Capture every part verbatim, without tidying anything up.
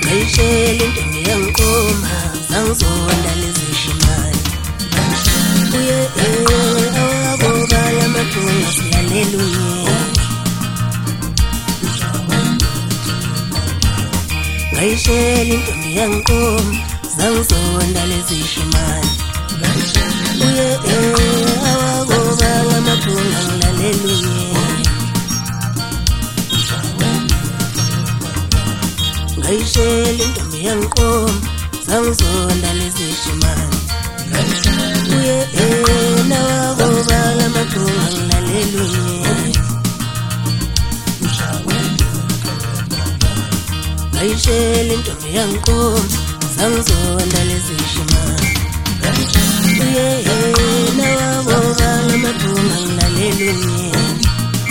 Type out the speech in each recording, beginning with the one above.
ngayishela intombi yangiqoma zangizonda lezishimane uye awabobala amathunga silalela unyeni ngayishela intombi yangiqoma zangizonda lezishimane uye awabobala amathunga silalela unyeni ngayishela intombi yangiqoma zangizonda lezishimane uye nawabobala amathunga ngilalela unyeni ngayishela intombi yangiqoma zangizonda lezishimane uye nawabobala amathunga ngilalela unyeni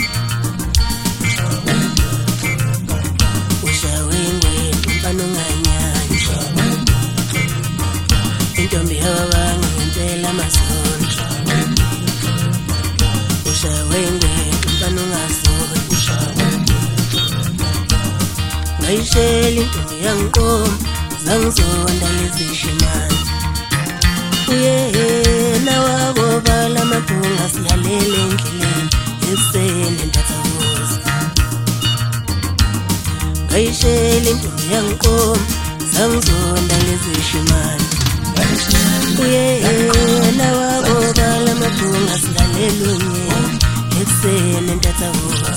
intombi yabanga ngempela masonto ushawe ngempela ungasonto ngayishela intombi yangiqoma zangizonda lezishimane uye nawabobala amathunga silalela endleleni ekuseni ntathakuza ngayishela intombi yangiqoma zangizonda lezishimane uye nawabobala amathunga silalela unyeni ekuseni ntathakuza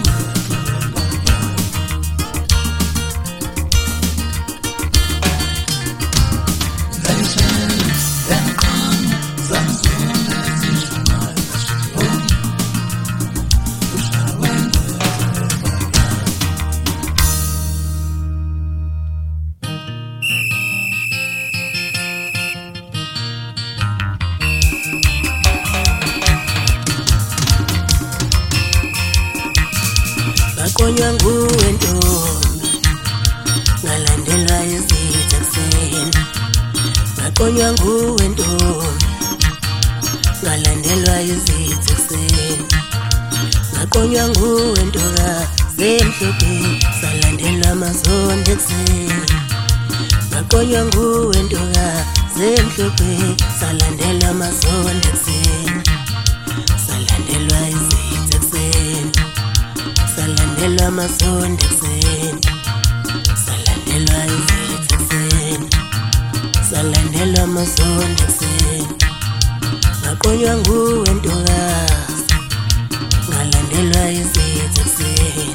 ngaqonywa nguwe ntombi ngalandelwa izitha kuseni ngaqonywa nguwe ntombi ngalandelwa izitha kuseni ngaqonywa nguwe ntokazi emhlophe salandelwa amazondo ekuseni ngaqonywa nguwe ntokazi emhlophe salandelwa amazondo ekuseni salandelwa izitha ekuseni salandelwa amazondo ekuseni salandelwa izitha ekuseni salandelwa amazondo ekuseni ngaqonywa nguwe ntokazi ngalandelwa izitha ekuseni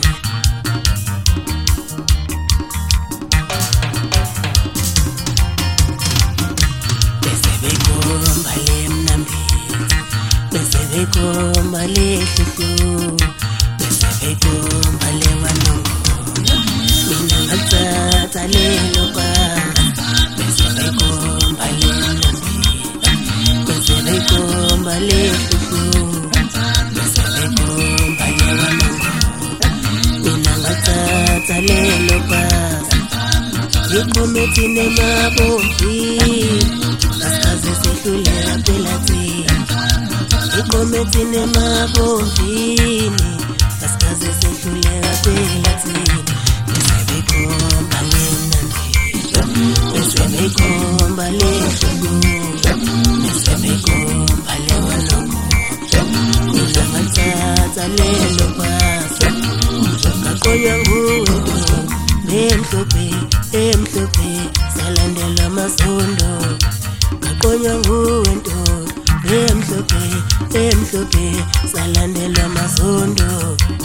bese bekhomba lemnambitha bese bekhomba lehluhlu bekhomba lewanongoma mina ngathatha lelo banga bese bekhomba lemnambitha bese bekhomba lehluhlu bese bekhomba lewanongoma mina ngathatha lelo banga ikhomethi nemabombi asikaze sehluleka phela thina ikhomethi nemabombini asikaze sehluleka phela thina bese bekhomba lemnambitha bese bekhomba lehluhlu bese bekhomba lewanongoma mina ngathatha lelo banga ngaqonywa nguwe ntombi emhlophe emhlophe salandelwa amazondo ngaqonywa nguwe ntombi emhlophe emhlophe salandelwa amazondo